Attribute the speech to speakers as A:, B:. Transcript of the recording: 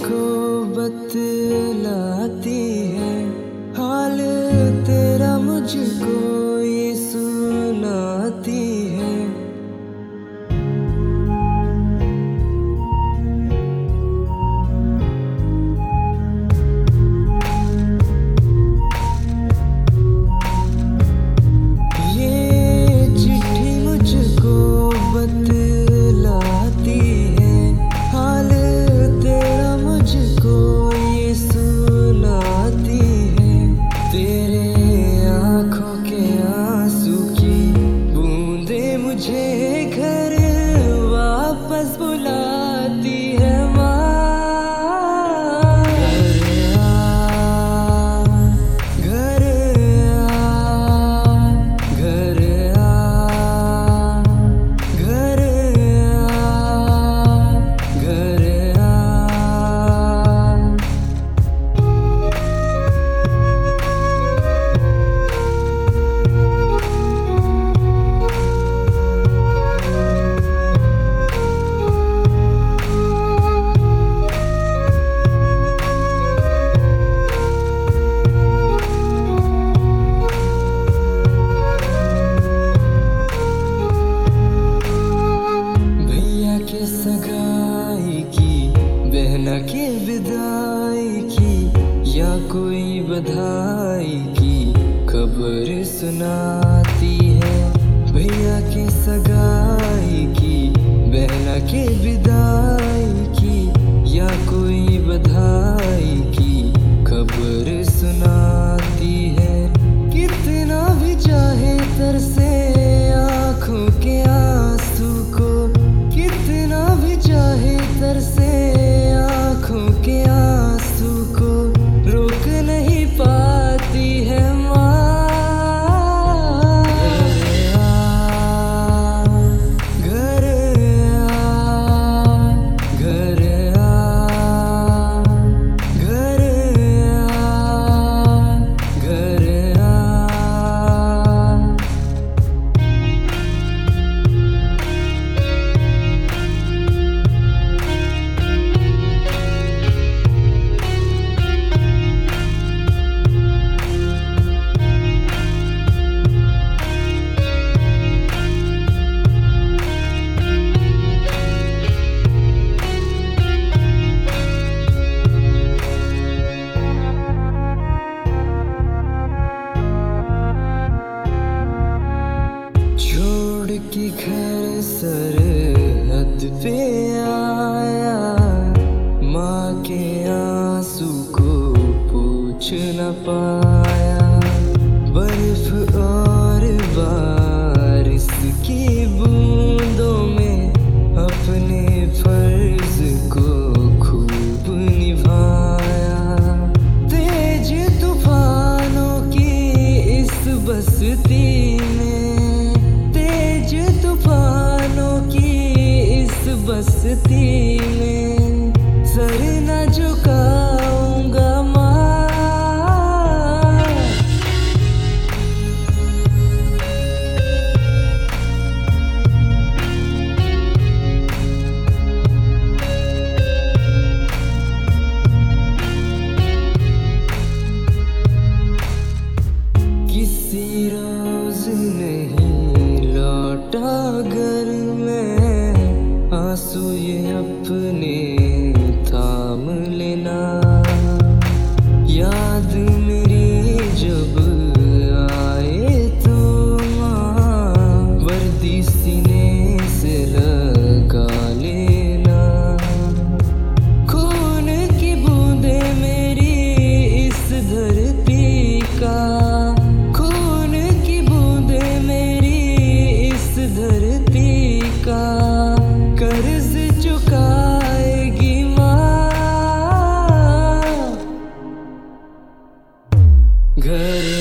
A: मुझको बतलाती है, हाल तेरा मुझको ये सुनाती है। मुझे घर वापस बुलाती है माँ। घर आ, घर आ, घर आ, घर आ, घर आ। सगाई की, बहना के विदाई की, या कोई बधाई की खबर सुनाती है। भैया के सगाई की, बहना के विदाई की, या कोई बधाई की खबर सुनाती है। कितना भी चाहे तरसे आँखों के आंसू को, कितना भी चाहे तरसे आँखों के आंसू को, रोक नहीं पाती है माँ। घर आ, घर आ, घर आ, घर आ। कि घर सरहद पे आया, माँ के आंसू को पूछ न पाया। बर्फ और बारिश की बूंदों में अपने फर्ज को खूब निभाया। तेज तूफानों की इस बस्ती में, तूफानों की इस बस्ती में सर न झुकाऊंगा माँ। किसी रोज नहीं लौटा घर में, आंसू ये अपने थाम लेना। याद मेरी जब आए तो माँ, वर्दी सीने से लगा लेना। खून की बूंदे मेरी इस धरती का, खून की बूंदे मेरी इस धरती का कर्ज चुकाएगी माँ। घर